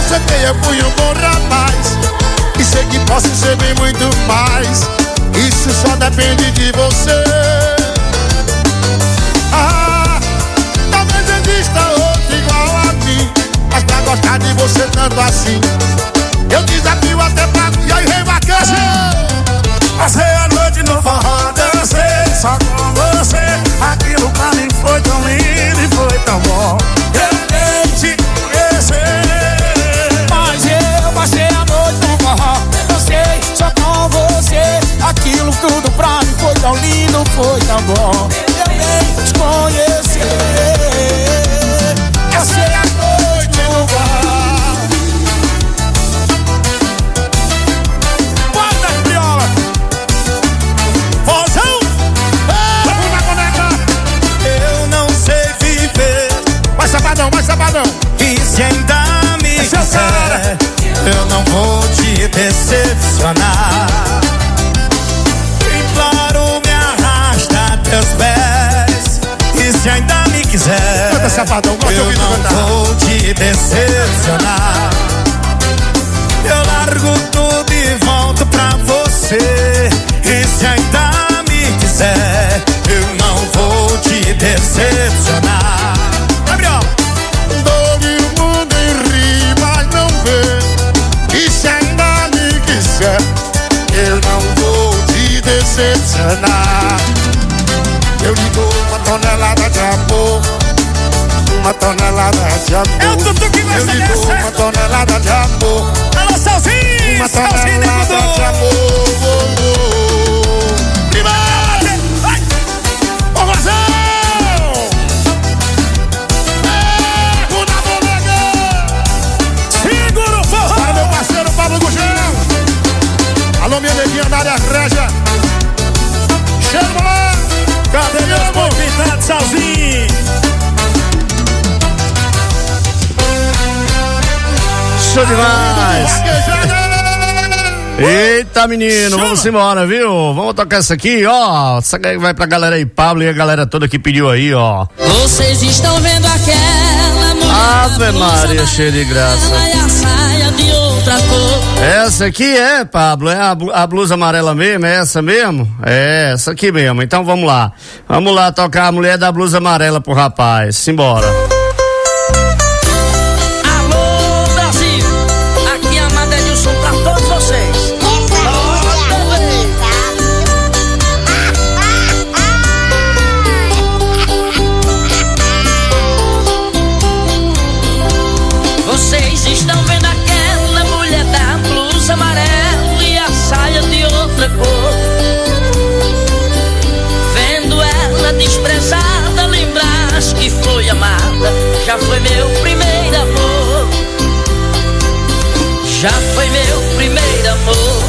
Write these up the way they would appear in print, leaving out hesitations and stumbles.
aceitei, eu fui um bom rapaz e sei que posso ser bem muito mais. Isso só depende de você. Talvez exista outro igual a mim, mas pra gostar de você tanto assim, eu desafio até pra... E aí, rei vaqueiro? Passei a noite no forró, dancei só com você. Aquilo pra mim foi tão lindo e foi tão bom. Eu nem te conhecer, mas eu passei a noite no forró, dancei só com você. Aquilo tudo pra mim foi tão lindo, foi tão bom. Eu nem te conhecer. Passei a noite no forró. Mais sabadão. E se ainda me quiser, eu não vou te decepcionar. Imploro, me arrasta teus pés. E se ainda me quiser, canta, sabadão, eu não vou te decepcionar. Eu largo tudo e volto pra você. E se ainda me quiser, eu não vou te decepcionar. Gabriel! Todo mundo ri, mas não vê. E se ainda me quiser, eu não vou te decepcionar. Eu lhe dou uma tonelada de amor, uma tonelada de amor. É o Tutu que gosta dessa. Eu lhe dou uma tonelada de amor. Alô, Salzinho! Uma tonelada de amor. Alô, minha neguinha da área régia. Chama lá. Cadê meus convidados, Salzinho? Show demais. Eita, menino, chama. Vamos embora, viu? Vamos tocar essa aqui, ó. Essa aí vai pra galera aí, Pablo e a galera toda que pediu aí, ó. Vocês estão vendo aquela mulher? Ave Maria, cheia de graça. E a saia de outra cor. Essa aqui é, Pablo, é a blusa amarela mesmo, é essa mesmo? É, essa aqui mesmo, então vamos lá. Vamos lá tocar a mulher da blusa amarela pro rapaz, simbora. Alô, Brasil, aqui é a Madelilson pra todos vocês. Vocês estão vendo aquela mulher da blusa amarela e a saia de outra cor. Vendo ela desprezada, lembras que foi amada. Já foi meu primeiro amor. Já foi meu primeiro amor.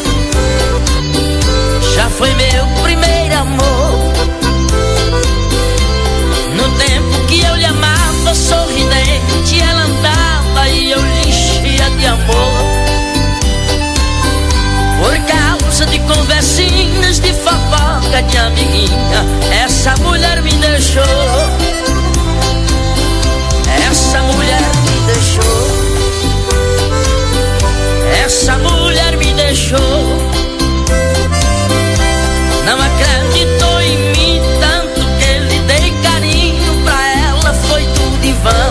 Já foi meu primeiro amor. No tempo que eu lhe amava, sorridente ela andava e eu lhe enchia de amor. Por causa de conversinhas, de fofoca, de amiguinha, essa mulher me deixou. Essa mulher me deixou. Essa mulher me deixou. Não acreditou em mim, tanto que lhe dei carinho, pra ela foi tudo em vão.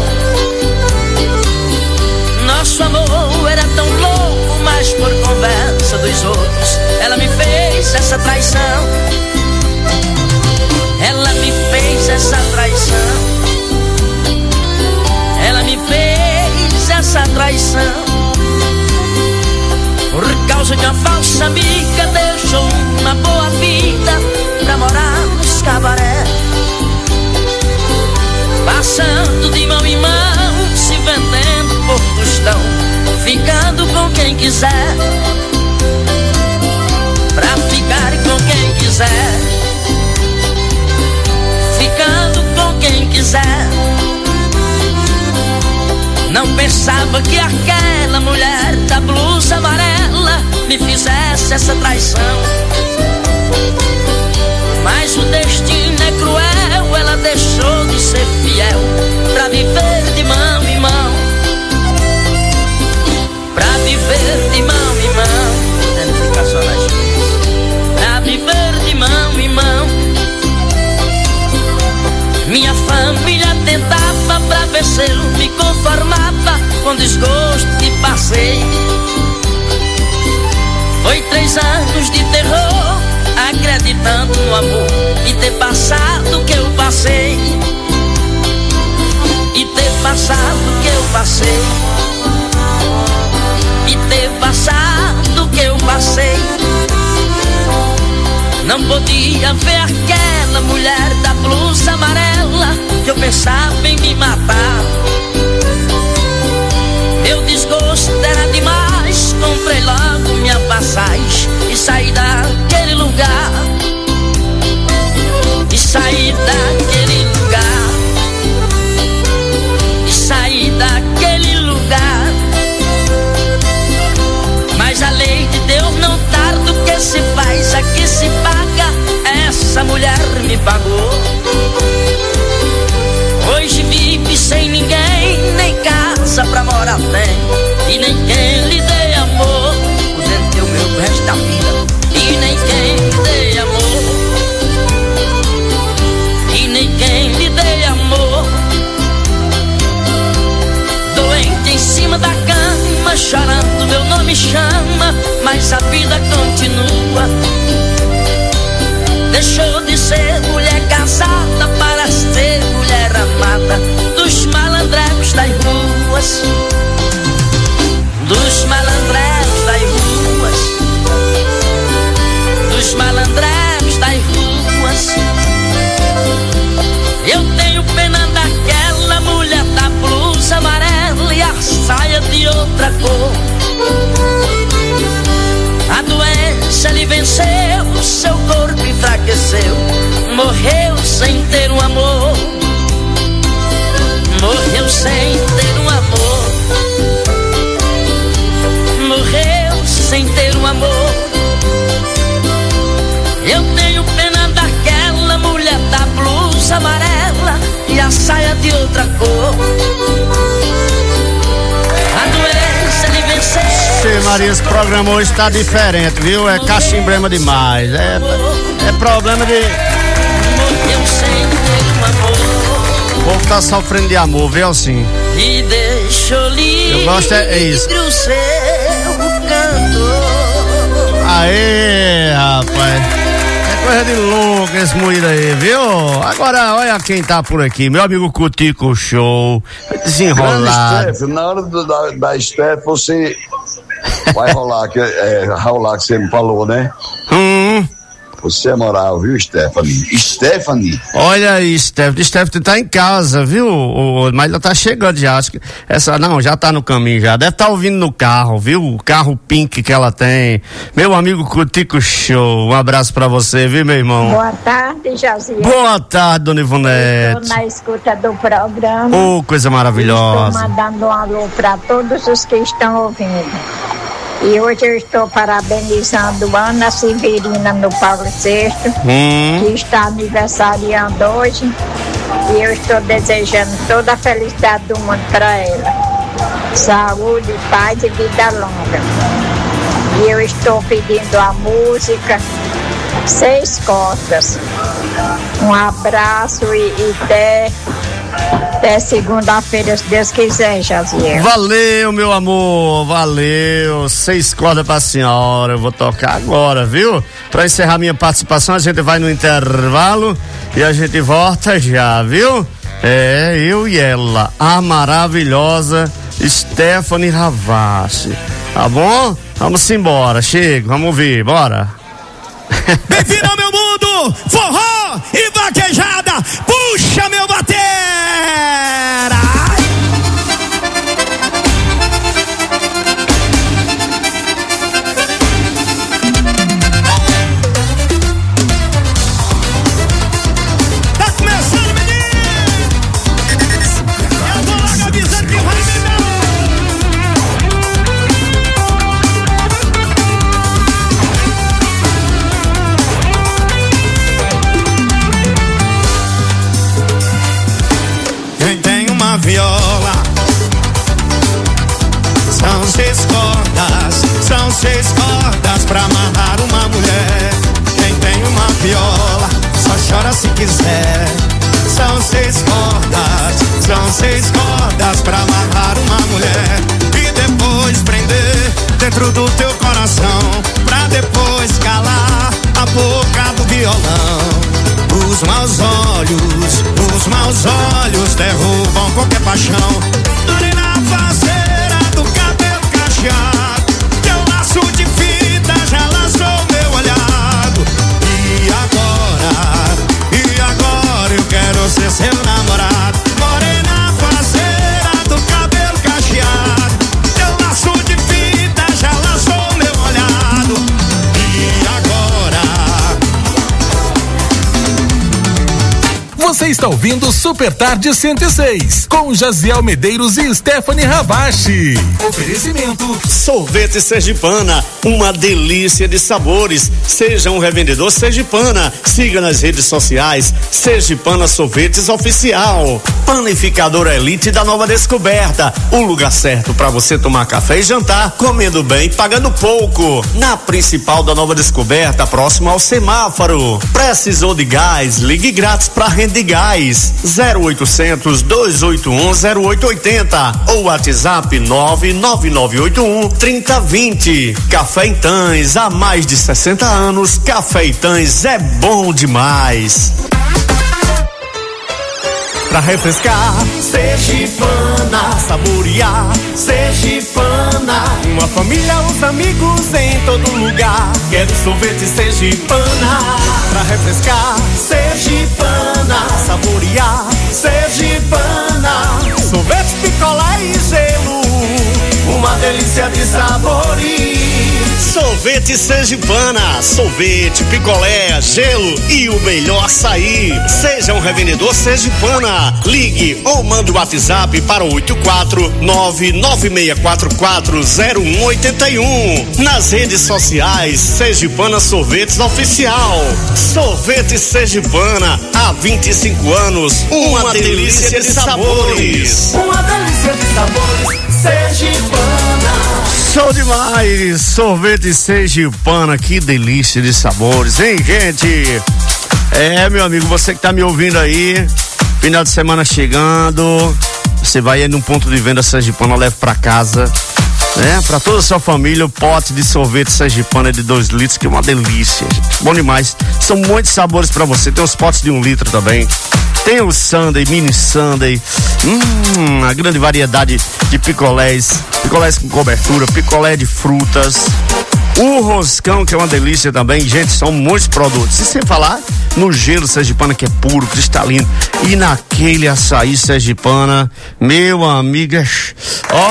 Nosso amor era tão louco, mas por conversa dos outros ela me fez essa traição. Ela me fez essa traição. Ela me fez essa traição. Por causa de uma falsa amiga, deixou uma boa vida pra morar nos cabaré. Passando de mão em mão, se vendendo por tostão, ficando com quem quiser. Pra ficar com quem quiser. Ficando com quem quiser. Não pensava que aquela mulher da blusa amarela me fizesse essa traição. Mas o destino é cruel, ela deixou de ser fiel pra viver de mão em mão. pra ver se eu me conformava com desgosto que passei. Foi 3 anos de terror, acreditando no amor, e ter passado o que eu passei. E ter passado o que eu passei. E ter passado o que eu passei. Não podia ver aquela mulher da blusa amarela que eu pensava em me matar. Meu desgosto era demais, comprei logo minha passagem e saí daquele lugar. E saí daquele lugar. E saí daquele lugar. Mas a lei de Deus não tarda, o que se faz, aqui se paga. Essa mulher me pagou. Hoje vive sem ninguém, nem casa pra morar tem, e nem quem lhe dê amor. O dente é o meu resto da vida, e nem quem lhe dê amor. E nem quem lhe dê amor. Doente em cima da cama, chorando meu nome chama, mas a vida continua. Deixou de ser mulher casada para ser mulher amada dos malandrecos das ruas. Dos malandrecos das ruas. Dos malandrecos das ruas. Eu tenho pena daquela mulher da blusa amarela e a saia de outra cor. A doença lhe venceu, seu corpo enfraqueceu, morreu sem ter um amor. Morreu sem ter um amor. Morreu sem ter um amor. Eu tenho pena daquela mulher da blusa amarela e a saia de outra cor. A doença lhe venceu. Sim, Maria, esse programa hoje tá diferente, viu? É cachimbrema demais. É problema de... Morreu sem ter um amor. O povo tá sofrendo de amor, viu, assim? E deixou livre. Eu gosto é isso. O seu cantor. Aê, rapaz. É coisa de louco esse moído aí, viu? Agora, olha quem tá por aqui. Meu amigo Cutico Show. Desenrolado. Steph, na hora da Steph, você vai rolar que você me falou, né? Você é moral, viu, Stephanie? Olha aí, Stephanie tá em casa, viu? Mas ela tá chegando já, acho que já tá no caminho já, deve tá ouvindo no carro, viu? O carro pink que ela tem. Meu amigo Cutico Show, um abraço pra você, viu, meu irmão? Boa tarde, Josiel. Boa tarde, dona Ivonete. Estou na escuta do programa. Oh, coisa maravilhosa. Estou mandando um alô pra todos os que estão ouvindo. E hoje eu estou parabenizando Ana Severina no Paulo VI, que está aniversariando hoje. E eu estou desejando toda a felicidade do mundo para ela. Saúde, paz e vida longa. E eu estou pedindo a música 6 Cordas. Um abraço e até segunda-feira, se Deus quiser, Jaziel. Valeu, meu amor, valeu. 6 cordas pra senhora. Eu vou tocar agora, viu? Pra encerrar minha participação, a gente vai no intervalo e a gente volta já, viu? É, eu e ela, a maravilhosa Stephanie Ravassi. Tá bom? Vamos embora, chega, vamos ouvir, bora. Bem-vindo ao meu mundo, forró e vaquejada, puxa meu batera! Tá começando, menino! Eu vou logo avisando que vai me viola. São 6 cordas pra amarrar uma mulher. Quem tem uma viola só chora se quiser. São 6 cordas pra amarrar uma mulher e depois prender dentro do teu coração, pra depois calar a boca do violão. Os maus olhos derrubam qualquer paixão. Ali na faceira do cabelo cacheado, teu laço de fita já laçou meu olhado. E agora eu quero ser seu namorado. Morena faceira do cabelo cacheado, teu laço de fita já laçou meu olhado. E agora? Você está ouvindo Super Tarde 106, com Jaziel Medeiros e Stephanie Ravache. Oferecimento Sorvete Sergipana, uma delícia de sabores. Seja um revendedor Sergipana. Siga nas redes sociais Sergipana Sorvetes Oficial. Panificadora Elite da Nova Descoberta, o lugar certo para você tomar café e jantar, comendo bem, pagando pouco. Na principal da Nova Descoberta, próximo ao semáforo. Precisou de gás? Ligue grátis para Rede Gás 0800 281 0880 ou WhatsApp 99981 3020. Café Itãs, há mais de 60 anos, Café Itãs é bom demais. Pra refrescar, Sergipana, saborear, Sergipana. Uma família, os amigos em todo lugar. Quero sorvete Sergipana. Pra refrescar, Sergipana, saborear, Sergipana. Sorvete, picolé e gelo, uma delícia de sabores. Sorvete Sergipana, sorvete, picolé, gelo e o melhor açaí. Seja um revendedor Sergipana. Ligue ou mande o WhatsApp para o 84996440181. Nas redes sociais Sergipana Sorvetes Oficial. Sorvete Sergipana, há 25 anos, uma delícia de sabores. Uma delícia de sabores, Sergipana. Show demais, sorvete Sergipana, que delícia de sabores, hein, gente? É, meu amigo, você que tá me ouvindo aí, final de semana chegando, você vai aí num ponto de venda Sergipana, leva pra casa, né? Pra toda a sua família, o pote de sorvete Sergipana de 2 litros, que é uma delícia, gente. Bom demais, são muitos sabores pra você, tem os potes de 1 litro também. Tem o sundae, mini sundae, a grande variedade de picolés com cobertura, picolé de frutas, o roscão, que é uma delícia também, gente, são muitos produtos. E sem falar no gelo Sergipana, que é puro, cristalino, e naquele açaí Sergipana, meu amigo, ó,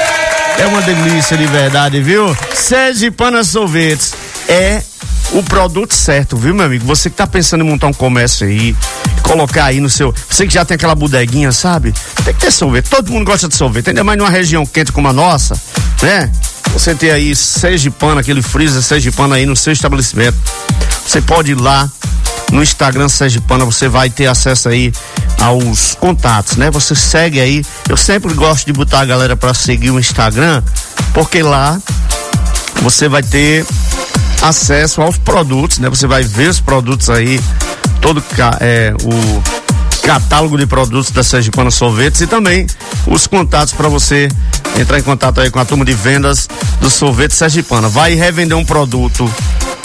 é uma delícia de verdade, viu? Sergipana Sorvetes é o produto certo, viu, meu amigo? Você que tá pensando em montar um comércio aí, colocar aí no seu, você que já tem aquela bodeguinha, sabe? Tem que ter sorvete, todo mundo gosta de sorvete, ainda mais numa região quente como a nossa, né? Você tem aí Sergipana, aquele freezer Sergipana aí no seu estabelecimento. Você pode ir lá no Instagram Sergipana, você vai ter acesso aí aos contatos, né? Você segue aí, eu sempre gosto de botar a galera pra seguir o Instagram, porque lá você vai ter acesso aos produtos, né? Você vai ver os produtos aí, todo o catálogo de produtos da Sergipana Sorvetes e também os contatos para você entrar em contato aí com a turma de vendas do Sorvete Sergipana. Vai revender um produto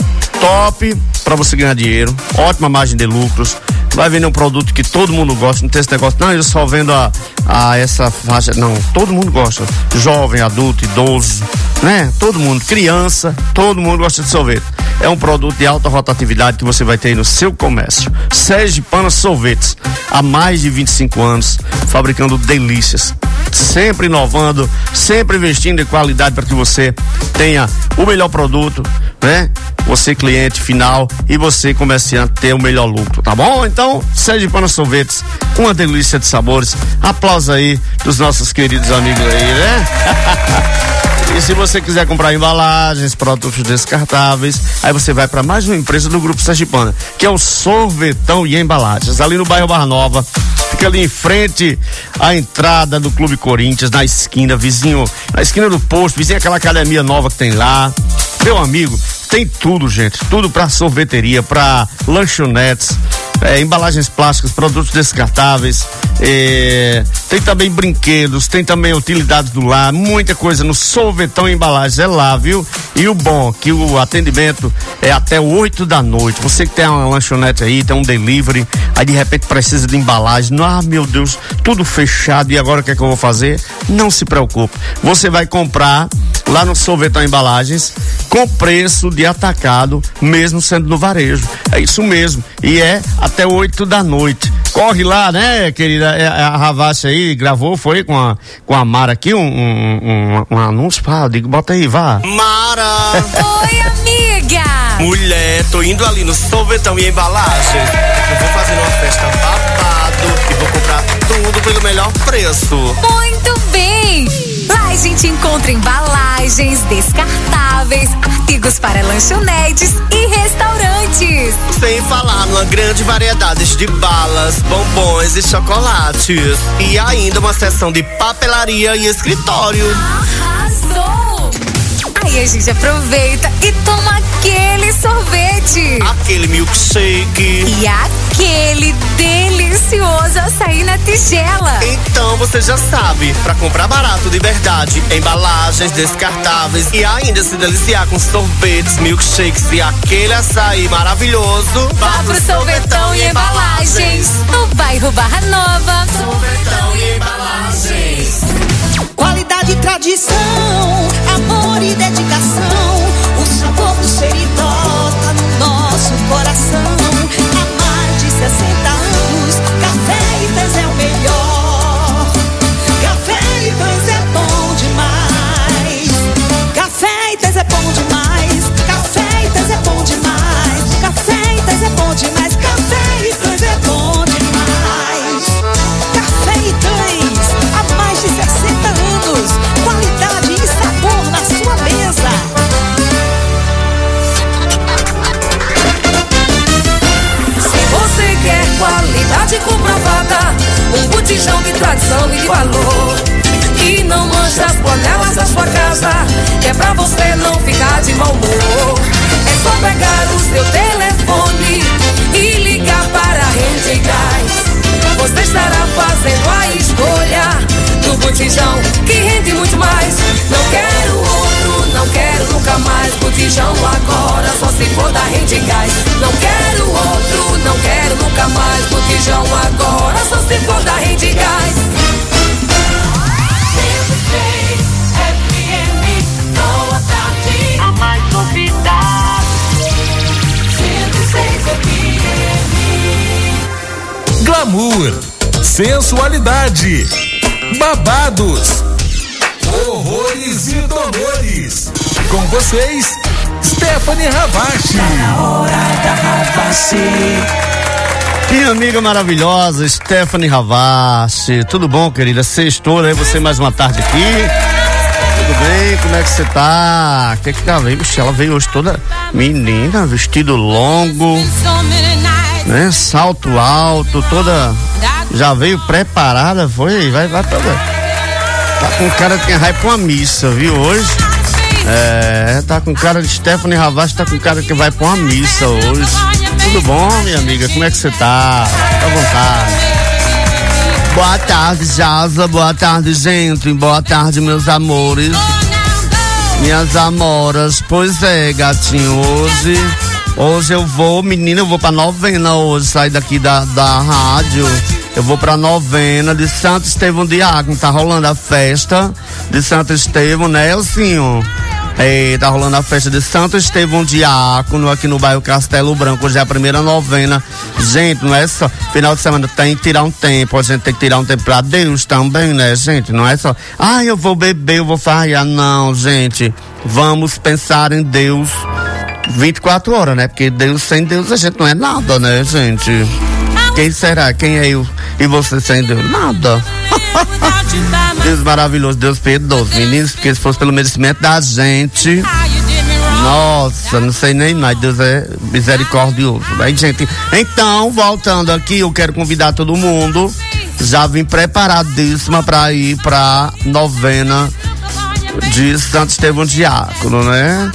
top para você ganhar dinheiro, ótima margem de lucros. Vai vender um produto que todo mundo gosta, não tem esse negócio, não, eu só vendo a essa faixa, não, todo mundo gosta, jovem, adulto, idoso, né, todo mundo, criança, todo mundo gosta de sorvete. É um produto de alta rotatividade que você vai ter aí no seu comércio. Sergipana Sorvetes, há mais de 25 anos, fabricando delícias, sempre inovando, sempre investindo em qualidade para que você tenha o melhor produto, né? Você cliente final e você comerciante ter o melhor lucro, tá bom? Então, Sergipana Sorvetes, uma delícia de sabores. Aplausos aí dos nossos queridos amigos aí, né? E se você quiser comprar embalagens, produtos descartáveis, aí você vai para mais uma empresa do Grupo Sergipana, que é o Sorvetão e Embalagens, ali no bairro Barra Nova. Fica ali em frente à entrada do Clube Corinthians, na esquina, vizinho, na esquina do posto, vizinho aquela academia nova que tem lá. Meu amigo, Tem tudo, gente, tudo pra sorveteria, pra lanchonetes, embalagens plásticas, produtos descartáveis, tem também brinquedos, tem também utilidades do lar, muita coisa no Sorvetão Embalagens, é lá, viu? E o bom, que o atendimento é até 8 da noite, você que tem uma lanchonete aí, tem um delivery, aí de repente precisa de embalagem, meu Deus, tudo fechado, e agora o que é que eu vou fazer? Não se preocupe, você vai comprar lá no Sorvetão Embalagens com preço de atacado, mesmo sendo no varejo, é isso mesmo, e é até 8 da noite. Corre lá, né, querida? A Ravache aí gravou, foi com a Mara aqui, um anúncio. Eu digo, bota aí, vá. Mara! Oi, amiga! Mulher, tô indo ali no Sorvetão e Embalagens. Eu vou fazer uma festa babado e vou comprar tudo pelo melhor preço. Muito bem! Lá a gente encontra embalagens, descartáveis, artigos para lanchonetes e restaurantes. Sem falar numa grande variedade de balas, bombons e chocolates. E ainda uma seção de papelaria e escritório. Arrasou! Aí a gente aproveita e toma aquele sorvete. Aquele milkshake. E aquele delicioso açaí na tigela. Então você já sabe, pra comprar barato de verdade, embalagens descartáveis e ainda se deliciar com sorvetes, milkshakes e aquele açaí maravilhoso, vá pro Sorvetão e Embalagens, no bairro Barra Nova. Sorvetão e Embalagens. Qualidade e tradição, amor e dedicação, o sabor do Seridó tá no nosso coração. Há mais de 60 anos, Café e Pães é o melhor. Café e Pães é bom demais. Café e Pães é bom demais. Café e Pães é bom demais. Café e Pães é bom demais. Café e Pães é bom demais. Café e Pães, há mais de 60 anos, qualidade e sabor na sua mesa. Se você quer qualidade comprovada, um botijão de tradição e de valor, e não mancha as panelas da sua casa, que é pra você não ficar de mau humor. É só pegar o seu telefone e ligar para a Rede Gás. Você estará fazendo a escolha do botijão que rende muito mais. Não quero outro, não quero nunca mais. Botijão agora, só se for da Rede Gás. Não quero outro, não quero nunca mais. Botijão agora, só se for da Rede Gás. A mais novidade. 106 FM. Glamour, sensualidade, babados, horrores e dolores. Com vocês, Stephanie Ravache. Na hora da Ravache. Minha amiga maravilhosa, Stephanie Ravache. Tudo bom, querida? Sextou, né? Você mais uma tarde aqui. Tudo bem? Como é que você tá? O que ela veio? Ela veio hoje toda menina, vestido longo, né? Salto alto, toda. Já veio preparada, foi? Vai toda. Tá com cara de quem vai pra uma missa, viu? Hoje. Tá com cara de Stephanie Ravache, tá com cara que vai pra uma missa hoje. Tudo bom, minha amiga? Como é que você tá? Fica à vontade. Boa tarde, Jaza. Boa tarde, gente. Boa tarde, meus amores. Minhas amoras. Pois é, gatinho. Hoje eu vou, menina, eu vou pra novena hoje. Sair daqui da rádio. Eu vou pra novena de Santo Estevão Diácono. Tá rolando a festa de Santo Estevão, né, Elcinho? Tá rolando a festa de Santo Estevão Diácono aqui no bairro Castelo Branco. Hoje é a primeira novena. Gente, não é só final de semana, tem que tirar um tempo. A gente tem que tirar um tempo pra Deus também, né, gente? Não é só, eu vou beber, eu vou farrear. Não, gente, vamos pensar em Deus 24 horas, né? Porque Deus, sem Deus a gente não é nada, né, gente? Quem será? Quem é eu e você sem Deus? Nada. Deus maravilhoso, Deus piedoso, meninos, porque se fosse pelo merecimento da gente, nossa, não sei nem mais, Deus é misericordioso. Aí, gente, então, voltando aqui, eu quero convidar todo mundo, já vim preparadíssima pra ir pra novena de Santo Estevão Diácono, né?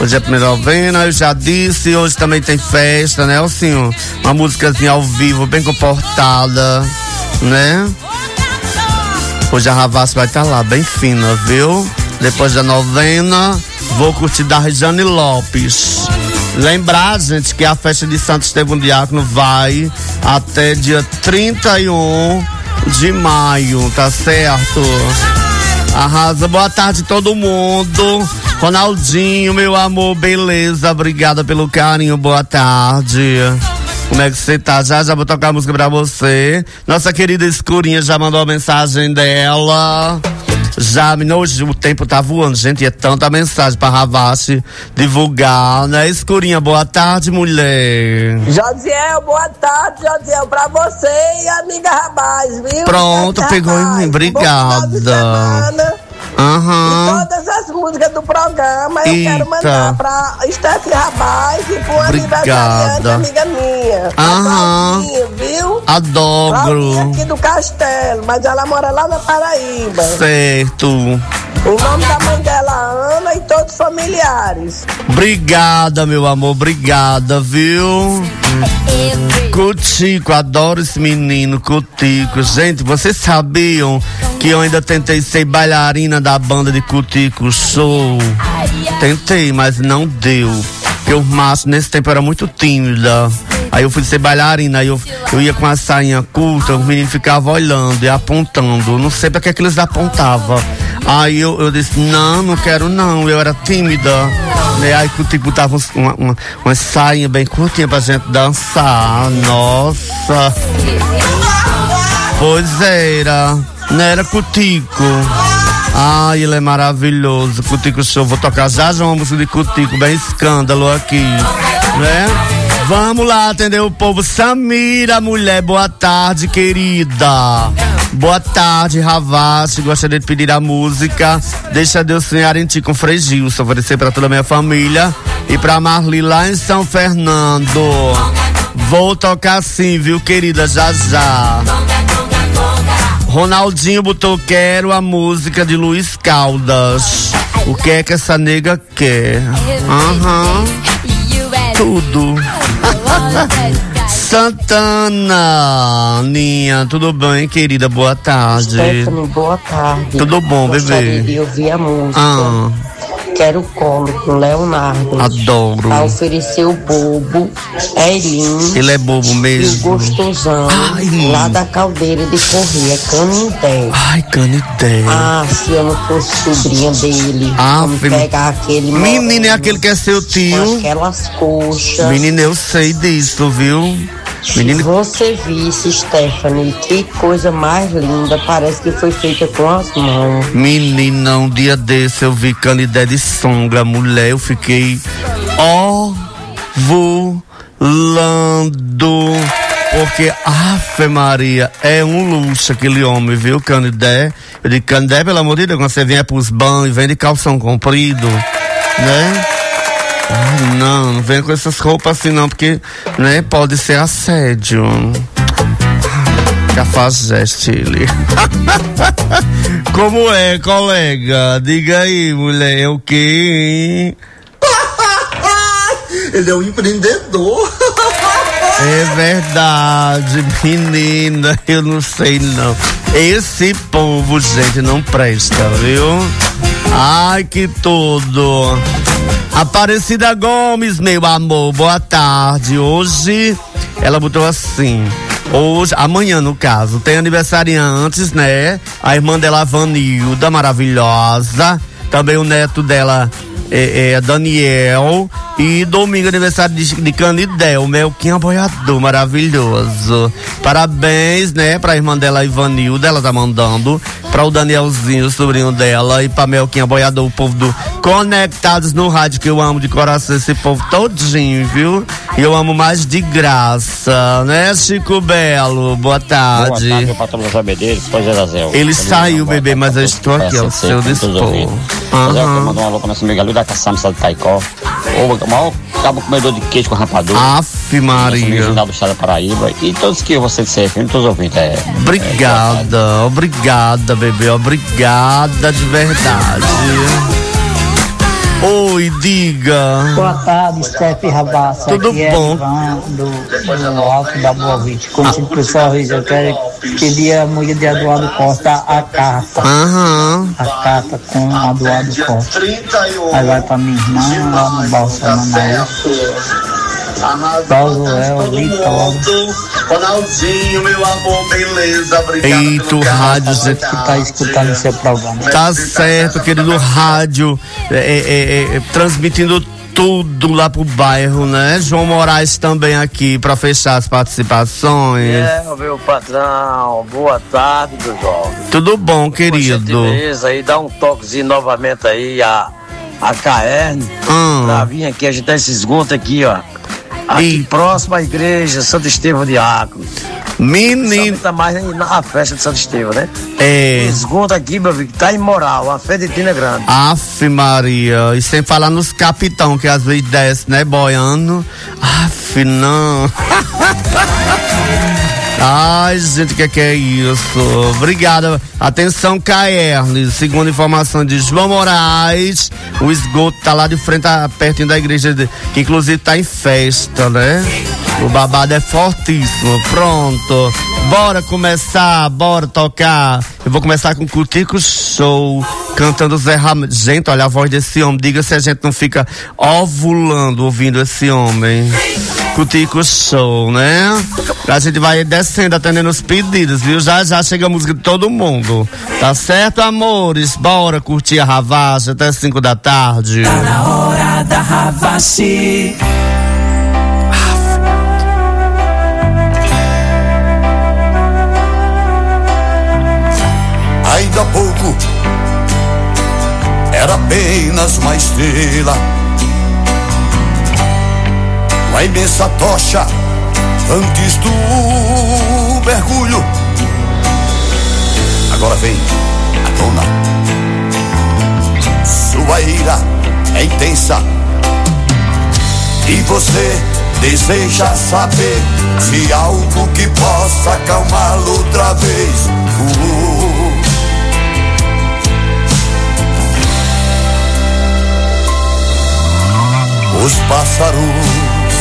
Hoje é a primeira novena, eu já disse, hoje também tem festa, né, Elcinho? Uma músicazinha ao vivo, bem comportada, né? Hoje a Ravassi vai estar lá, bem fina, viu? Depois da novena, vou curtir da Regiane Lopes. Lembrar, gente, que a festa de Santo Estevão Diácono vai até dia 31 de maio, tá certo? Arrasa, boa tarde todo mundo. Ronaldinho, meu amor, beleza, obrigada pelo carinho, boa tarde. Como é que você tá? Já vou tocar a música pra você. Nossa querida Escurinha já mandou a mensagem dela. Já, hoje o tempo tá voando, gente, é tanta mensagem pra Ravassi divulgar, né? Escurinha, boa tarde, mulher. Josiel, boa tarde, Josiel, pra você e a amiga Rabaz, viu? Pronto, pegou em mim, obrigada. Aham. E todas as músicas do programa eu quero mandar pra Steph Rabaz e pro aniversariante amiga minha. Aham. Viu? Adoro. Claudinha aqui do Castelo, mas ela mora lá na Paraíba. Certo. Em nome da mãe dela, Ana, e todos os familiares. Obrigada, meu amor, obrigada, viu? Cutico, adoro esse menino, Cutico. Gente, vocês sabiam que eu ainda tentei ser bailarina da banda de Cutico Show? Tentei, mas não deu. Porque o Márcio nesse tempo era muito tímida. Aí eu fui ser bailarina, aí eu ia com a sainha curta, os meninos ficavam olhando e apontando. Não sei pra que eles apontavam. Aí eu disse, não quero não, eu era tímida. Aí tipo, tava uma sainha bem curtinha pra gente dançar. Nossa. Pois era, não era Cutico. Ai, ele é maravilhoso, Cutico Show. Vou tocar já uma música de Cutico, bem escândalo aqui, né? Vamos lá atender o povo. Samira, mulher, boa tarde, querida. Boa tarde, Ravassi. Gostaria de pedir a música Deixa Deus Sonhar em Ti com Frei Gilson. Oferecer pra toda a minha família e pra Marli lá em São Fernando. Vou tocar sim, viu, querida, já. Ronaldinho botou quero a música de Luiz Caldas. O que é que essa nega quer? Tudo. Santana, Ninha, tudo bem, querida? Boa tarde. Stephanie, boa tarde. Tudo bom, bebê? Gostaria de ouvir a música. Quero Colo com Leonardo. Adoro. Pra oferecer o bobo, Elin. Ele é bobo mesmo. E o gostosão. Ai. Lá da Caldeira de Correia, Canindé. Ai, Canindé. Se eu não fosse sobrinha dele. Vamos pegar aquele menino, é aquele que é seu tio. Com aquelas coxas. Menino, eu sei disso, viu? Menino... Se você visse, Stephanie, que coisa mais linda, parece que foi feita com as mãos. Menina, um dia desse eu vi Canindé de sunga, mulher, eu fiquei ovulando, porque, Ave Maria, é um luxo aquele homem, viu, Canindé? Eu digo, Canindé, pelo amor de Deus, quando você vier pros banhos e vem de calção comprido, né? Não vem com essas roupas assim não, porque, né, pode ser assédio. Cafajeste ele. Como é, colega? Diga aí, mulher, é o quê, hein? Ele é um empreendedor. É verdade, menina, eu não sei não. Esse povo, gente, não presta, viu? Ai, que tudo. Aparecida Gomes, meu amor, boa tarde. Hoje, ela botou assim, amanhã no caso, tem aniversariantes, né? A irmã dela, Vanilda, maravilhosa. Também o neto dela, Daniel. E domingo, aniversário de Canindé, o Melquinha Boiador, maravilhoso. Parabéns, né, pra irmã dela, Ivanilda, ela tá mandando. Pra o Danielzinho, o sobrinho dela. E pra Melquinha Boiador, o povo do Conectados no Rádio, que eu amo de coração esse povo todinho, viu? E eu amo mais de graça, né, Chico Belo? Boa tarde. Boa tarde, patrão José Medeiros, pois é, Zé. Ele saiu, bebê, mas eu estou aqui ao seu dispor. Zé, eu mandou um alô pra nossa amiga Luda da Caçamba, estado de Caicó. O maior cabo comedor de queijo com rapadura. Aff, Maria. Do estado da Paraíba. E todos que você disser, todos os ouvintes. Obrigada, bebê. Obrigada de verdade. Oi, diga. Boa tarde, Steph Rabassa. Tudo aqui bom? É Ivan, do Alto da Boa Vista. Conhecido por sorriso. Eu quero pedir a mulher de Eduardo Costa a carta. A carta com a Eduardo Costa. Aí vai pra minha irmã lá no Balsa Manaus. Ronaldinho, meu amor, beleza, obrigado. Eita, o rádio, você tá escutando o seu programa. Tá certo, querido, rádio, transmitindo tudo lá pro bairro, né? João Moraes também aqui pra fechar as participações. Meu patrão, boa tarde, meu jovem. Tudo bom, querido? Beleza, aí dá um toquezinho novamente aí a Caerne, pra vir aqui ajeitar esse esgoto aqui, ó. Aqui próximo à igreja Santo Estevão de Águas. Menino. Tá mais na festa de Santo Estevão, né? É. O esgoto aqui, meu filho, tá imoral. A fé de Tina é grande. Aff, Maria. E sem falar nos capitão, que às vezes desce, né? Boiando. Aff, não. Ai, gente, o que é isso? Obrigada. Atenção, Caerne. Segundo informação de João Moraes, o esgoto tá lá de frente, pertinho da igreja, que inclusive tá em festa, né? O babado é fortíssimo. Pronto. Bora começar, bora tocar. Eu vou começar com o Cutico Show, cantando Zé Ramalho. Gente, olha a voz desse homem. Diga se a gente não fica ovulando ouvindo esse homem. Cutico Show, né? A gente vai descendo, atendendo os pedidos, viu? Já chega a música de todo mundo. Tá certo, amores? Bora curtir a Ravache até 5 da tarde. Tá na hora da Ravache. Ainda há pouco era apenas uma estrela, uma imensa tocha antes do mergulho. Agora vem a dona, sua ira é intensa e você deseja saber se há algo que possa acalmá-lo outra vez. Os pássaros,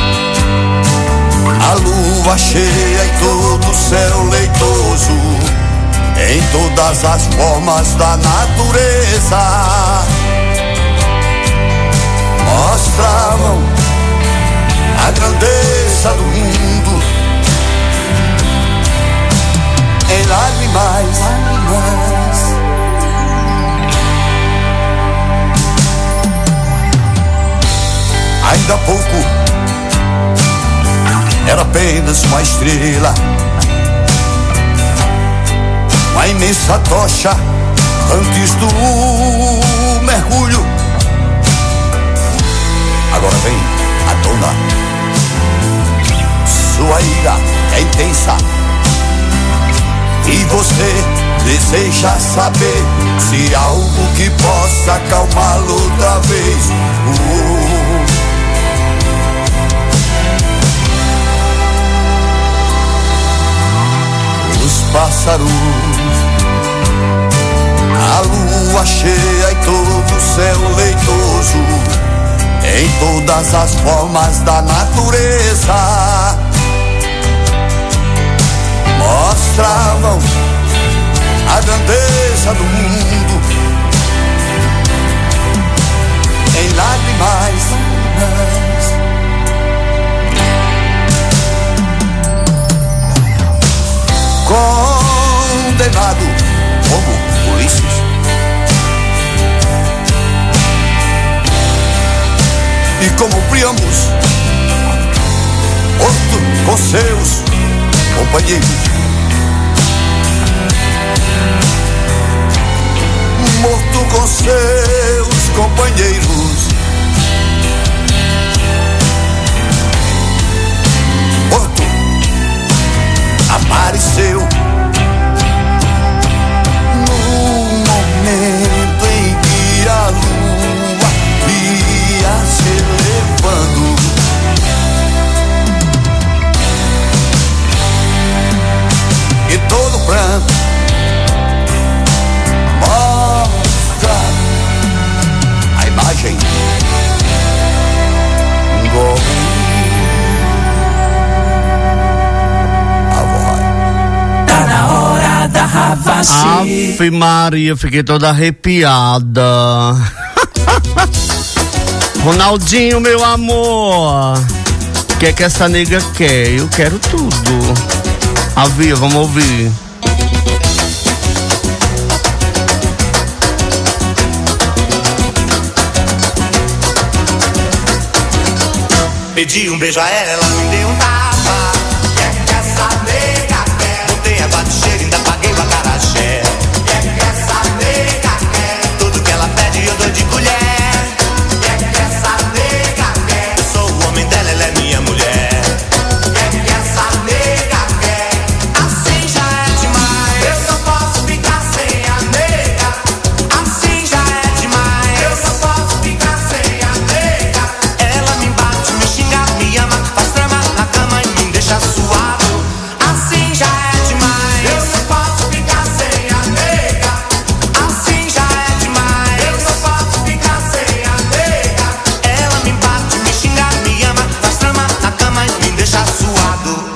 a lua cheia em todo o céu leitoso, em todas as formas da natureza, mostravam a grandeza do mundo em lágrimas. Ainda há pouco era apenas uma estrela, uma imensa tocha antes do mergulho. Agora vem a dona, sua ira é intensa e você deseja saber se há algo que possa acalmá-lo outra vez. Os pássaros, a lua cheia e todo o céu leitoso, em todas as formas da natureza, mostravam a grandeza do mundo em lágrimas. Condenado como Ulisses, e como Priamos, morto com seus companheiros, morto com seus companheiros, morto apareceu no momento em que a lua ia se elevando, e todo pranto mostra a imagem Ave Maria, fiquei toda arrepiada. Ronaldinho, meu amor, o que é que essa nega quer? Eu quero tudo. Avia, vamos ouvir. Pedi um beijo a ela me deu um tapa. Que essa nega quer? Botei água de cheiro, ainda paguei o acarajé. Que essa nega quer? Tudo que ela pede eu dou de colher. Que essa nega quer? Eu sou o homem dela, ela é minha mulher. Que essa nega quer? Assim já é demais. Eu não posso ficar sem a nega. Assim já é demais. Eu não posso ficar sem a nega. Ela me bate, me xinga, me ama, faz trama na cama e me deixa suado. Assim já é demais. Eu não posso ficar sem a nega. Assim já é demais. Eu não posso ficar sem a nega. Ela me bate, me xinga, me ama, faz trama na cama e me deixa suado.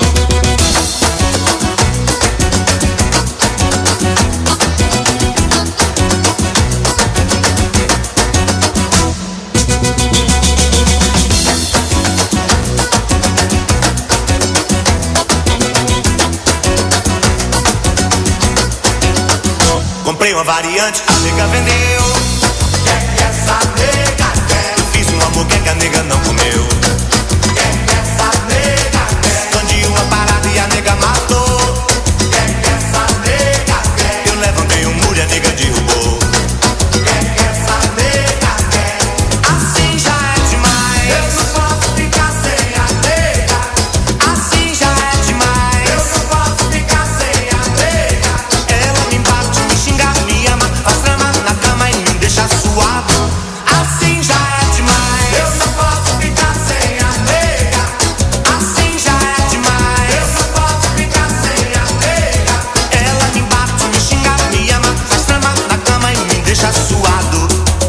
Comprei uma variante, a nega vendeu. Que essa nega quer? Eu fiz um hambúrguer que a nega não comeu. Que essa nega quer? Escondi uma parada e a nega matou. Que essa nega quer? Eu levantei um muro e a nega derrubou. Que essa nega quer? Assim já é demais. Eu não posso ficar sem a nega. Assim já é demais. Eu não posso ficar sem a nega. Ela me bate, me xinga, me ama, faz trama na cama e me deixa suado. Assim já é demais. Eu não posso ficar sem a nega. Assim já é demais. Eu não posso ficar sem a nega. Ela me bate, me xinga, me ama, faz trama na cama e me deixa suado.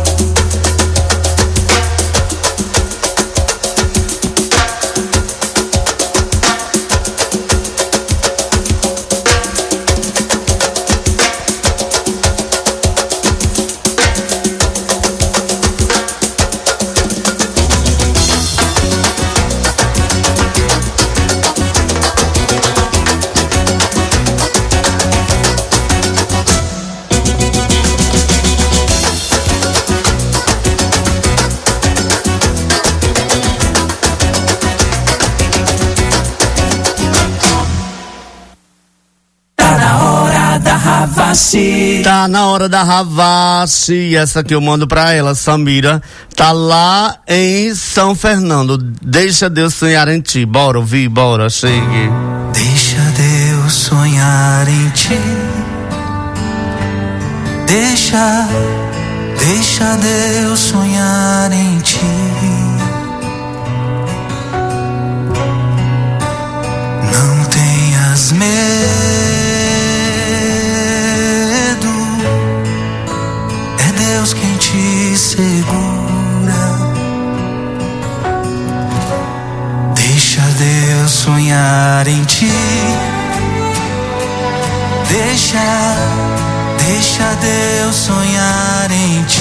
Tá na hora da Havasi. Tá na hora da Havasi. Essa que eu mando pra ela, Samira, tá lá em São Fernando. Deixa Deus sonhar em ti. Bora ouvir, bora, chegue. Deixa Deus sonhar em ti. Deixa Deus sonhar em ti. Não tenhas medo. É Deus quem te segura. Deixa Deus sonhar em ti. Deixa Deus sonhar em ti.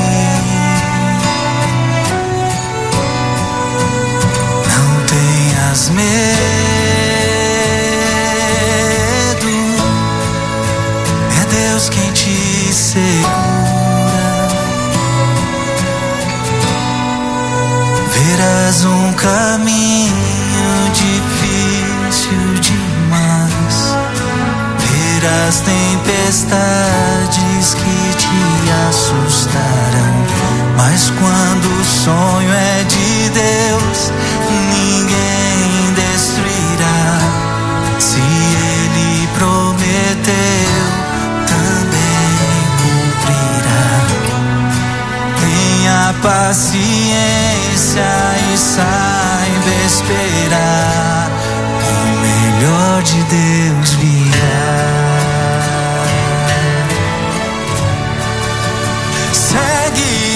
Não tenhas medo. É Deus quem te segura. Verás um caminho difícil demais. Verás tempestades que te assustarão. Mas quando o sonho é de Deus, ninguém destruirá. Se Ele prometeu, também cumprirá. Tenha paciência e saiba esperar. O melhor de Deus virá. Segue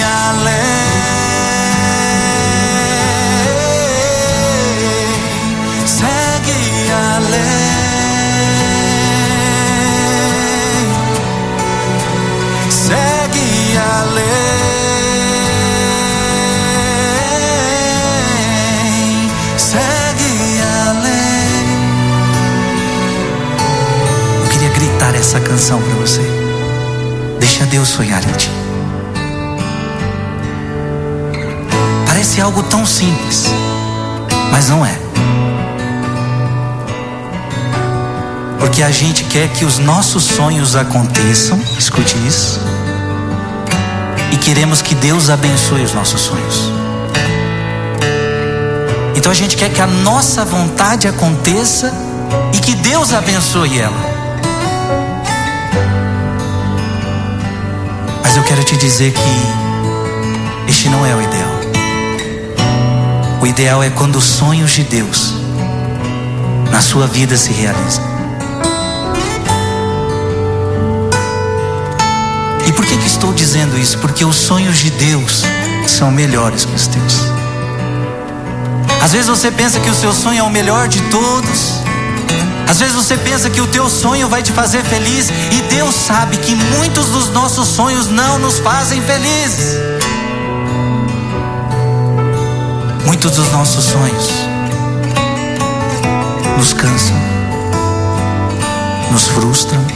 além, segue além. canção para você. Deixa Deus sonhar em ti. Parece algo tão simples, mas não é. Porque a gente quer que os nossos sonhos aconteçam, escute isso, e queremos que Deus abençoe os nossos sonhos. Então a gente quer que a nossa vontade aconteça e que Deus abençoe ela. Mas eu quero te dizer que este não é o ideal. O ideal é quando os sonhos de Deus na sua vida se realizam. E por que estou dizendo isso? Porque os sonhos de Deus são melhores que os teus. Às vezes você pensa que o seu sonho é o melhor de todos. Às vezes você pensa que o teu sonho vai te fazer feliz. E Deus sabe que muitos dos nossos sonhos não nos fazem felizes. Muitos dos nossos sonhos nos cansam, nos frustram,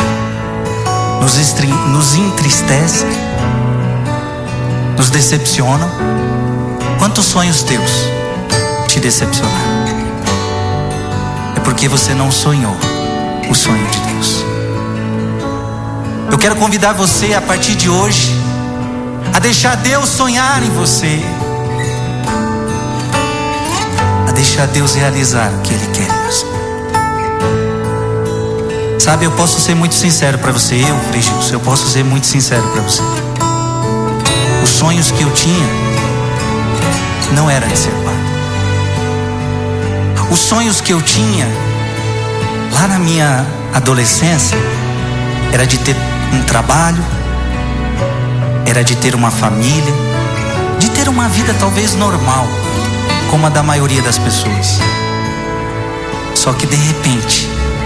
nos entristecem, nos decepcionam. Quantos sonhos teus te decepcionaram? É porque você não sonhou o sonho de Deus. Eu quero convidar você a partir de hoje a deixar Deus sonhar em você, a deixar Deus realizar o que Ele quer em você. Sabe, eu posso ser muito sincero para você, eu posso ser muito sincero para você. Os sonhos que eu tinha não era de ser padre. Os sonhos que eu tinha lá na minha adolescência era de ter um trabalho, era de ter uma família, de ter uma vida talvez normal, como a da maioria das pessoas. Só que de repente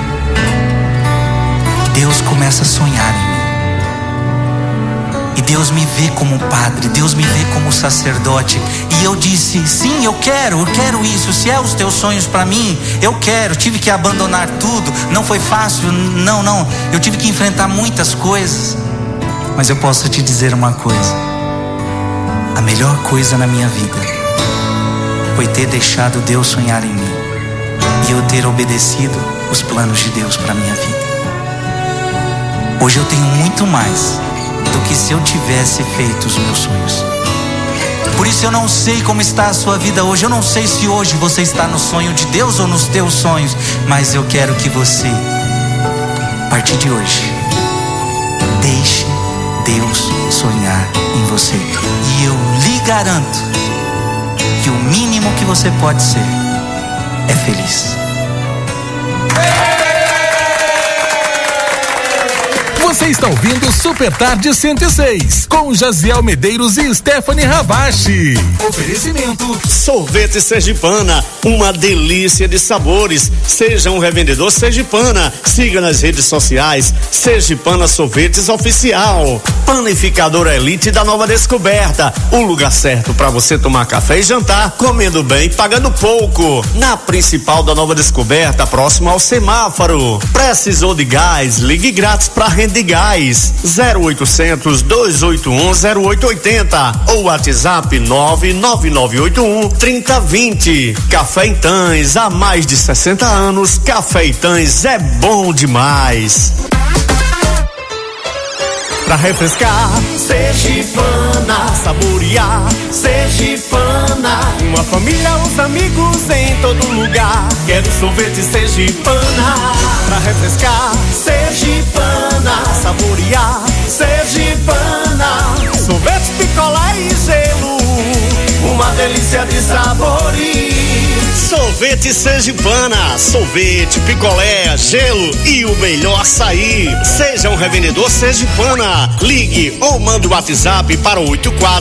Deus começa a sonhar em mim. E Deus me vê como padre, Deus me vê como sacerdote. E eu disse, sim, eu quero isso. Se é os teus sonhos para mim, eu quero. Tive que abandonar tudo, não foi fácil, não. Eu tive que enfrentar muitas coisas. Mas eu posso te dizer uma coisa: a melhor coisa na minha vida foi ter deixado Deus sonhar em mim e eu ter obedecido os planos de Deus para minha vida. Hoje eu tenho muito mais do que se eu tivesse feito os meus sonhos. Por isso eu não sei como está a sua vida hoje. Eu não sei se hoje você está no sonho de Deus ou nos teus sonhos. Mas eu quero que você, a partir de hoje, deixe Deus sonhar em você. E eu lhe garanto que o mínimo que você pode ser é feliz. Você está ouvindo Super Tarde 106, com Jaziel Medeiros e Stephanie Ravache. Oferecimento Sorvete Sergipana, uma delícia de sabores. Seja um revendedor Sergipana. Siga nas redes sociais Sergipana Sorvetes Oficial. Panificadora Elite da Nova Descoberta, o lugar certo para você tomar café e jantar, comendo bem, pagando pouco. Na principal da Nova Descoberta, próximo ao semáforo. Precisou de gás? Ligue grátis para Rede Gás 0800 281 0880 ou WhatsApp 99981 3020. Café Itãs, há mais de 60 anos, Café Itãs é bom demais. Pra refrescar, Sergipana, saborear, Sergipana. Uma família, os amigos em todo lugar. Quero sorvete Sergipana. Pra refrescar, Sergipana, saborear, Sergipana. Sorvete, picolé e gelo, uma delícia de sabores. Sorvete Sergipana, sorvete, picolé, gelo e o melhor açaí. Seja um revendedor Sergipana. Ligue ou mande o WhatsApp para o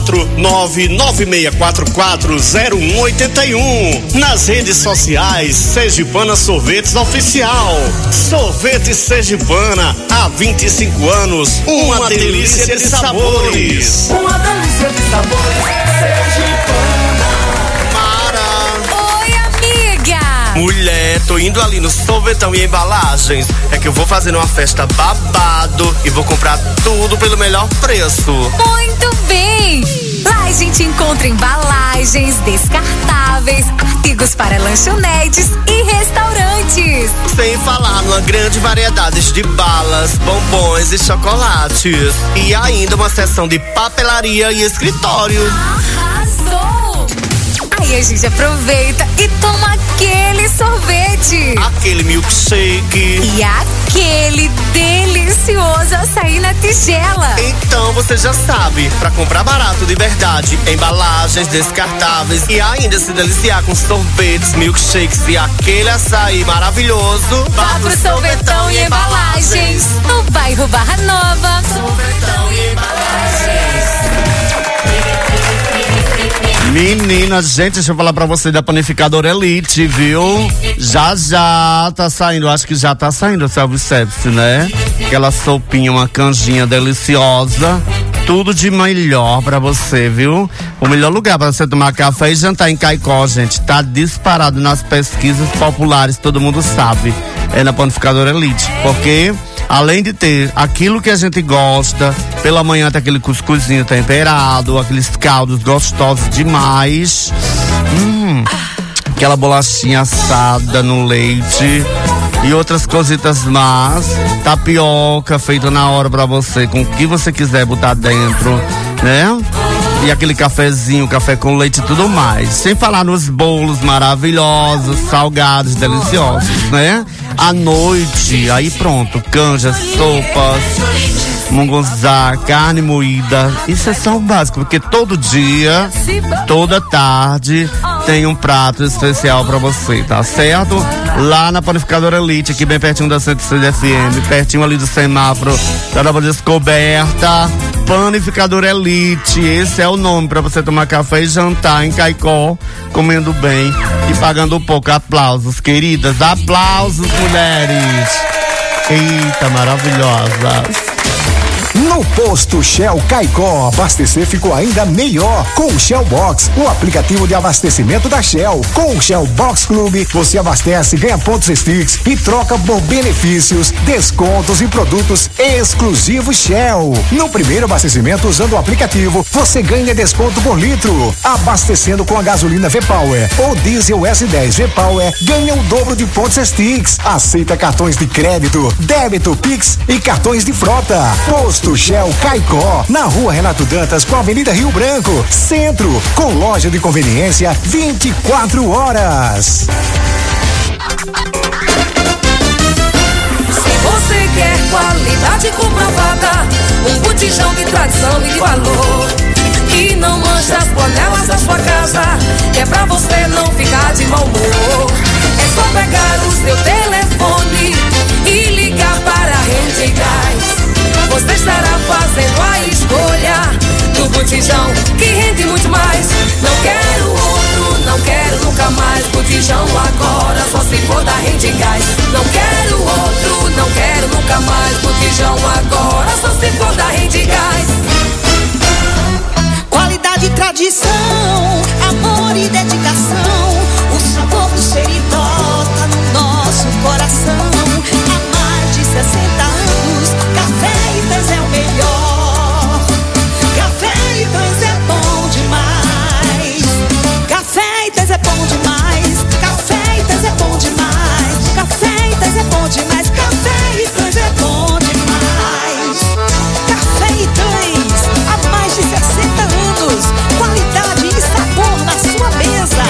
84996440181. Nas redes sociais Sergipana Sorvetes Oficial. Sorvete Sergipana, há 25 anos, uma delícia de sabores. Uma delícia de sabores, Sergipana. Oi, amiga! Mulher, tô indo ali no Sorvetão e Embalagens. É que eu vou fazer uma festa babado e vou comprar tudo pelo melhor preço. Muito bem! Lá a gente encontra embalagens, descartáveis, artigos para lanchonetes e restaurantes. Sem falar numa grande variedade de balas, bombons e chocolates. E ainda uma seção de papelaria e escritório. Arrasou! Aí a gente aproveita e toma aquele sorvete. Aquele milkshake. E aquele delicioso açaí na tigela. Então você já sabe, pra comprar barato de verdade, embalagens descartáveis e ainda se deliciar com sorvetes, milkshakes e aquele açaí maravilhoso, vá pro Sorvetão e Embalagens, no bairro Barra Nova. Sorvetão e Embalagens. Menina, gente, deixa eu falar pra você da Panificadora Elite, viu? Já tá saindo, acho que já tá saindo o self-service, né? Aquela sopinha, uma canjinha deliciosa. Tudo de melhor pra você, viu? O melhor lugar pra você tomar café e jantar em Caicó, gente, tá disparado nas pesquisas populares, todo mundo sabe. É na Panificadora Elite, porque além de ter aquilo que a gente gosta, pela manhã tem aquele cuscuzinho temperado, aqueles caldos gostosos demais. Aquela bolachinha assada no leite e outras cositas más. Tapioca feita na hora pra você, com o que você quiser botar dentro, né? E aquele cafezinho, café com leite e tudo mais. Sem falar nos bolos maravilhosos, salgados, deliciosos, né? À noite, aí pronto, canjas, sopas, munguzá, carne moída. Isso é só o básico, porque todo dia, toda tarde, tem um prato especial pra você, tá certo? Lá na Panificadora Elite, aqui bem pertinho da 106 FM, pertinho ali do semáforo da Nova Descoberta. Panificadora Elite, esse é o nome pra você tomar café e jantar em Caicó, comendo bem e pagando pouco. Aplausos, queridas, aplausos, mulheres. Eita, maravilhosas. No posto Shell Caicó, abastecer ficou ainda melhor com o Shell Box, o aplicativo de abastecimento da Shell. Com o Shell Box Clube, você abastece, ganha pontos Sticks e troca por benefícios, descontos e produtos exclusivos Shell. No primeiro abastecimento usando o aplicativo, você ganha desconto por litro. Abastecendo com a gasolina V-Power ou diesel S10 V-Power, ganha o dobro de pontos Sticks. Aceita cartões de crédito, débito, Pix e cartões de frota. Posto Shell Caicó, na Rua Renato Dantas com a Avenida Rio Branco, Centro, com loja de conveniência 24 horas. Se você quer qualidade comprovada, um botijão de tradição e de valor, que não mancha as panelas da sua casa, é pra você não ficar de mau humor. É só pegar o seu telefone e ligar para a Rede Gás. Você estará fazendo a escolha do botijão que rende muito mais. Não quero outro, não quero nunca mais. Botijão agora, só se for da Rede Gás. Não quero outro, não quero nunca mais. Botijão agora, só se for da Rede Gás. Qualidade e tradição, amor e dedicação. O sabor do Seridó tá no nosso coração. Há mais de 60 anos, Café Itãs é o melhor. Café Itãs é bom demais. Café Itãs é bom demais. Café Itãs é bom demais. Café Itãs é bom demais. Café Itãs é bom demais. Café Itãs, há mais de 60 anos. Qualidade e sabor na sua mesa.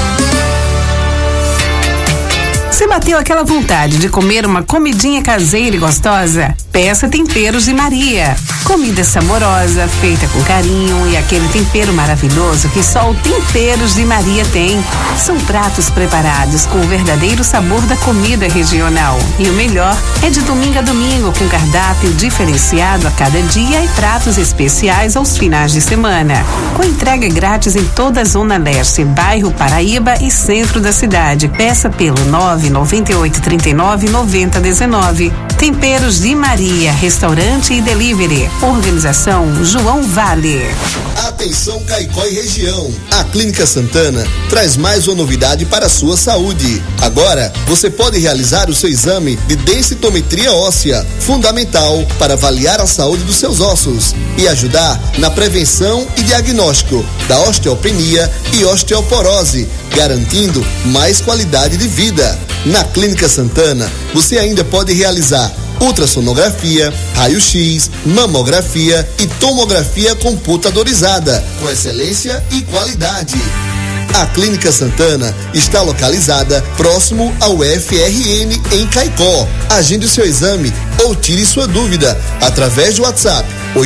Se bateu aquela vontade de comer uma comidinha caseira e gostosa? Peça Temperos de Maria. Comida saborosa, feita com carinho e aquele tempero maravilhoso que só o Temperos de Maria tem. São pratos preparados com o verdadeiro sabor da comida regional. E o melhor é de domingo a domingo, com cardápio diferenciado a cada dia e pratos especiais aos finais de semana. Com entrega grátis em toda a Zona Leste, bairro Paraíba e centro da cidade. Peça pelo 999 3839-9019. Temperos de Maria, restaurante e delivery. Organização João Vale. Atenção Caicó e região. A Clínica Santana traz mais uma novidade para a sua saúde. Agora, você pode realizar o seu exame de densitometria óssea, fundamental para avaliar a saúde dos seus ossos e ajudar na prevenção e diagnóstico da osteopenia e osteoporose, garantindo mais qualidade de vida. Na Clínica Santana, você ainda pode realizar ultrassonografia, raio-x, mamografia e tomografia computadorizada, com excelência e qualidade. A Clínica Santana está localizada próximo ao FRN em Caicó. Agende o seu exame ou tire sua dúvida através do WhatsApp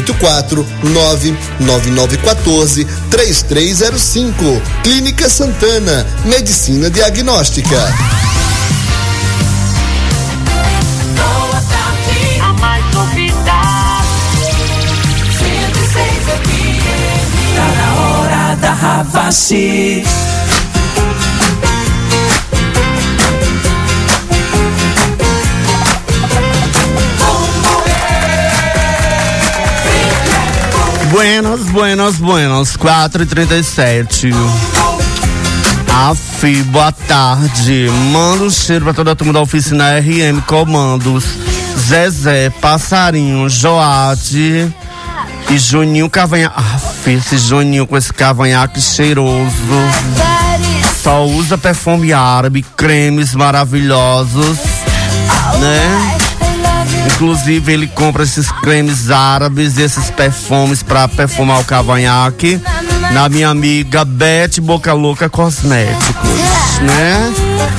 849-9914-3305. Clínica Santana, Medicina Diagnóstica. Da Ravache. Buenas, 4h37. Afi, boa tarde. Manda um cheiro pra toda a turma da oficina RM Comandos. Zezé, Passarinho, Joade e Juninho Cavanhaque. Esse Juninho com esse cavanhaque cheiroso. Só usa perfume árabe, cremes maravilhosos, né? Inclusive ele compra esses cremes árabes e esses perfumes pra perfumar o cavanhaque na minha amiga Beth Boca Louca Cosméticos, né?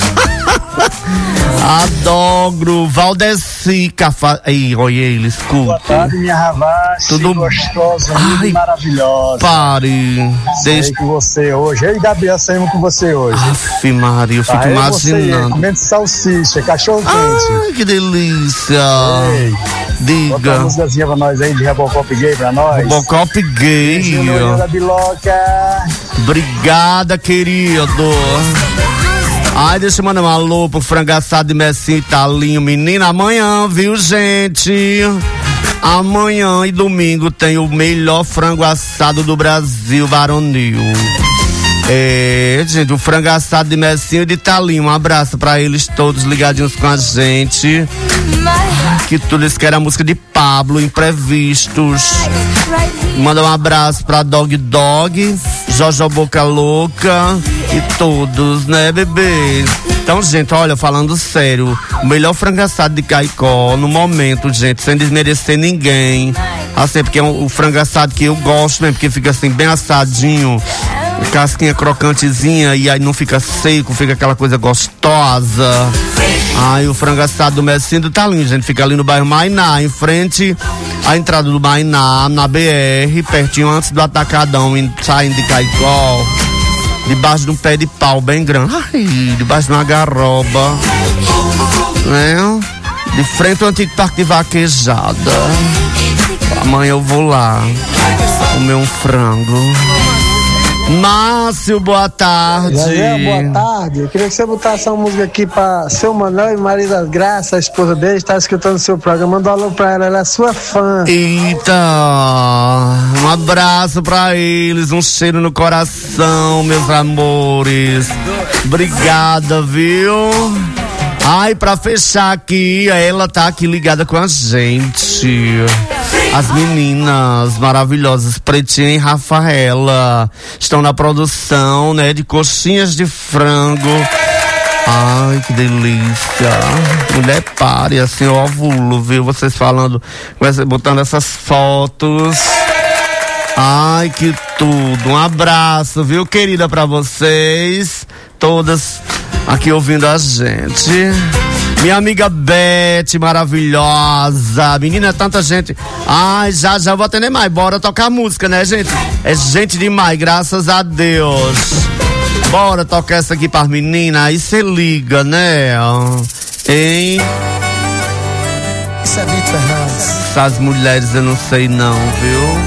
Adoro. Valdeci Aí, olha ele, escuta. Boa tarde, minha Ravache. Tudo gostosa, ai, maravilhosa. Pare. Sei que você hoje, eu e Gabriel saímos com você hoje. Aff, Maria, eu fico imaginando. Comendo salsicha, cachorro quente. Ai, que delícia. Ei, diga. Bota uma musicazinha pra nós aí de Robocop Gay pra nós. Robocop Gay. Da Biloca. Obrigada, querido. Ai, deixa eu mandar um alô pro frango assado de Messinho Italinho, menina, amanhã, viu, gente? Amanhã e domingo tem o melhor frango assado do Brasil, varonil. É, gente, o frango assado de Messinho e de Italinho, um abraço pra eles todos ligadinhos com a gente. Que tudo eles querem a música de Pablo, Imprevistos. Manda um abraço pra Dog Dog, Jojo Boca Louca e todos, né, bebê? Então, gente, olha, falando sério, o melhor frango assado de Caicó no momento, gente, sem desmerecer ninguém. Assim, porque é o frango assado que eu gosto mesmo, porque fica assim, bem assadinho, casquinha crocantezinha, e aí não fica seco, fica aquela coisa gostosa. Aí o frango assado do Messinho tá lindo, gente, fica ali no bairro Mainá, em frente à entrada do Mainá, na BR, pertinho antes do Atacadão, saindo de Caicó, debaixo de um pé de pau bem grande, ai, debaixo de uma garoba, né? De frente ao antigo parque de vaquejada. Amanhã eu vou lá comer um frango. Márcio, boa tarde. Boa tarde. Eu queria que você botasse uma música aqui pra seu Manuel e Maria das Graças, a esposa dele, está escutando o seu programa. Manda um alô pra ela é sua fã. Eita, um abraço pra eles, um cheiro no coração, meus amores. Obrigada, viu? Ai, pra fechar aqui, ela tá aqui ligada com a gente. As meninas maravilhosas, Pretinha e Rafaela, estão na produção, né, de coxinhas de frango. Ai, que delícia. Mulher, pare, assim, o ovulo, viu? Vocês falando, botando essas fotos. Ai, que tudo. Um abraço, viu, querida, pra vocês. Todas aqui ouvindo a gente. Minha amiga Beth, maravilhosa. Menina, tanta gente. Ai, já eu vou atender mais. Bora tocar música, né, gente? É gente demais, graças a Deus. Bora tocar essa aqui para meninas. Aí você liga, né? Hein? Isso é Vitor Fernandes. Essas mulheres eu não sei não, viu?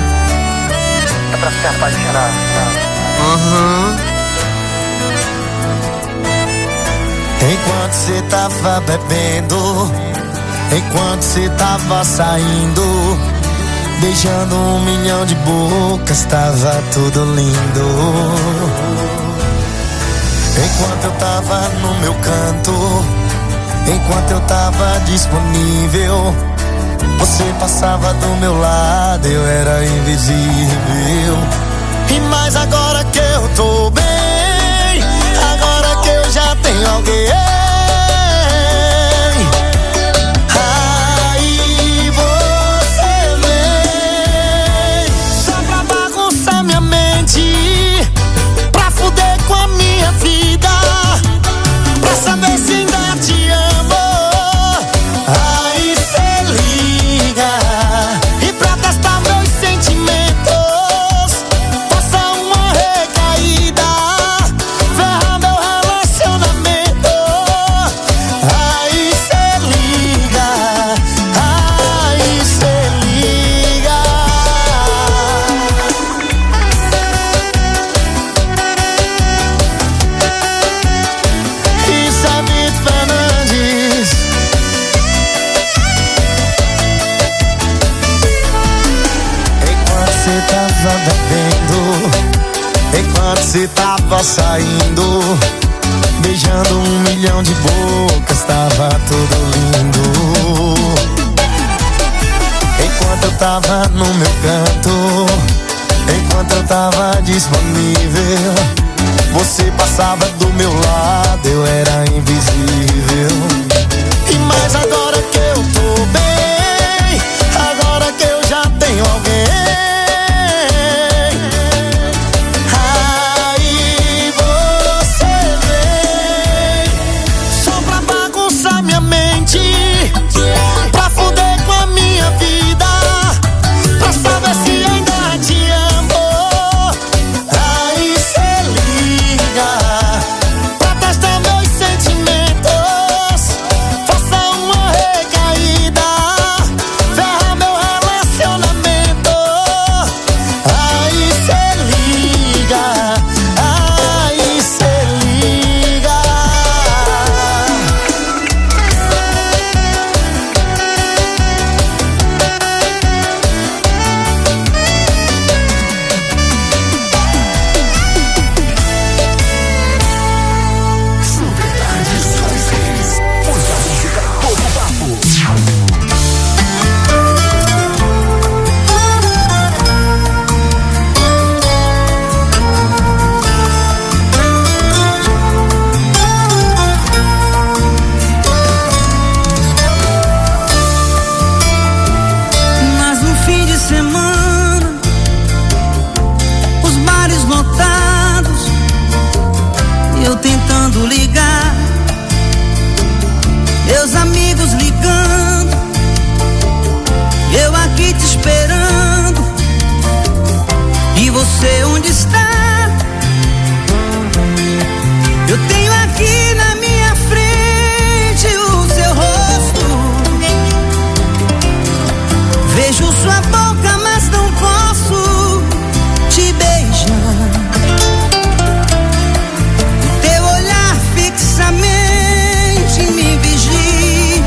É pra ficar apaixonado. Aham. Enquanto você tava bebendo, enquanto você tava saindo, beijando 1 milhão de bocas, tava tudo lindo. Enquanto eu tava no meu canto, enquanto eu tava disponível, você passava do meu lado, eu era invisível. E mais agora que eu tô bem, agora que eu já tenho alguém, aí você vem só pra bagunçar minha mente, pra fuder com a minha vida, pra saber se ainda te amo. Aí cê liga e pra testar meus sentimentos, passa uma recaída, ferra meu relacionamento. Aí cê liga, aí cê liga. Isso é Vitor Fernandes. Enquanto cê tava bebendo, enquanto cê tava saindo, beijando 1 milhão de bocas, tava tudo lindo. Enquanto eu tava no meu canto, enquanto eu tava disponível, você passava do meu lado, eu era invisível. E mais agora que eu tô bem, agora que eu já tenho alguém, aí você vem só pra bagunçar minha mente, pra fuder com a minha vida, pra saber se ainda te amo. Aí cê liga pra testar meus sentimentos, faça uma recaída, ferra meu relacionamento. Aí cê liga, aí cê liga. Mas no fim de semana, os bares lotados, eu tentando ligar, meus amigos ligando, eu aqui te esperando. E você onde está? Eu tenho aqui na minha frente o seu rosto, vejo sua boca, mas não posso te beijar. O teu olhar fixamente me vigia,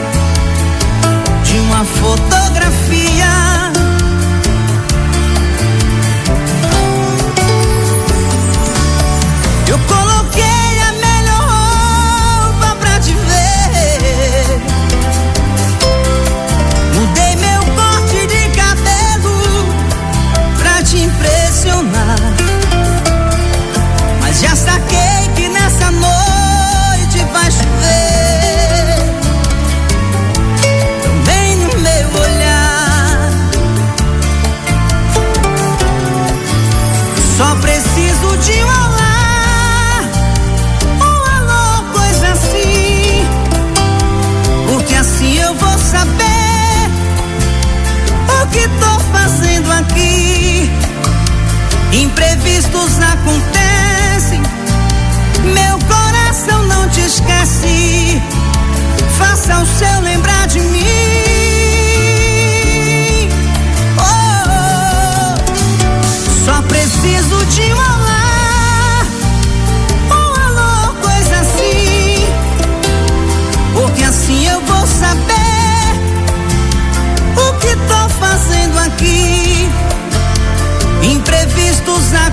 de uma fotografia. Eu coloquei a melhor roupa pra te ver, mudei meu corte de cabelo pra te impressionar, mas já saquei que nessa noite vai chover, também no meu olhar. Só preciso de um olá, um alô, coisa assim, porque assim eu vou saber o que tô fazendo aqui. Imprevistos acontecem, meu coração não te esquece, faça o seu lembrar de mim. Oh, só preciso de um olá, um alô, coisa assim,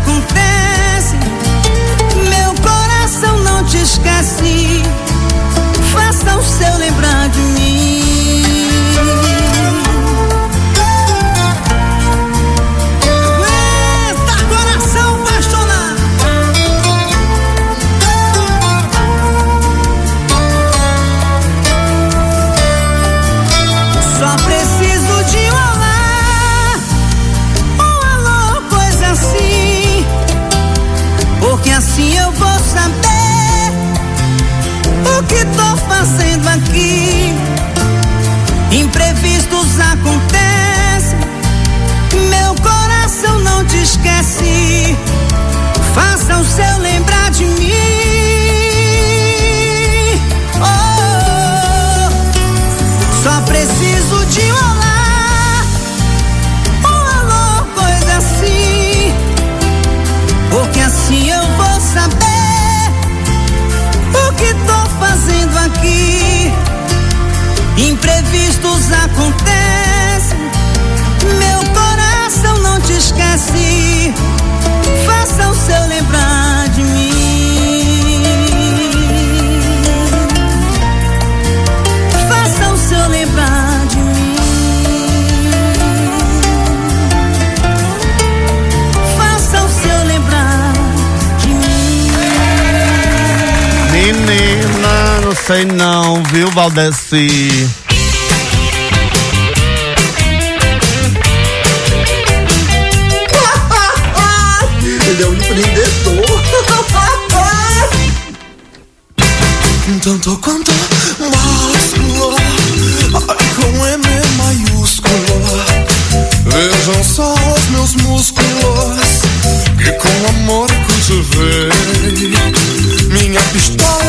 acontecem, meu coração não te esquece. Faça o seu lembrar de mim. Eita, coração apaixonado. Só preciso de um alô, coisa assim, porque assim eu vou saber o que tô fazendo aqui. Imprevistos acontecem, meu coração não te esquece. Faça o seu lembrar de mim. Oh, só preciso de um alô, coisa assim, porque assim eu vou saber o que tô fazendo aqui. Imprevistos acontecem, meu coração não te esquece. Faça o seu lembrar de mim. Faça o seu lembrar de mim. Faça o seu lembrar de mim. Menina, não sei não, viu, Valdeci? Ele é um empreendedor. Tanto quanto másculo, ai, com M maiúsculo. Vejam só os meus músculos, que com amor cultivei. Minha pistola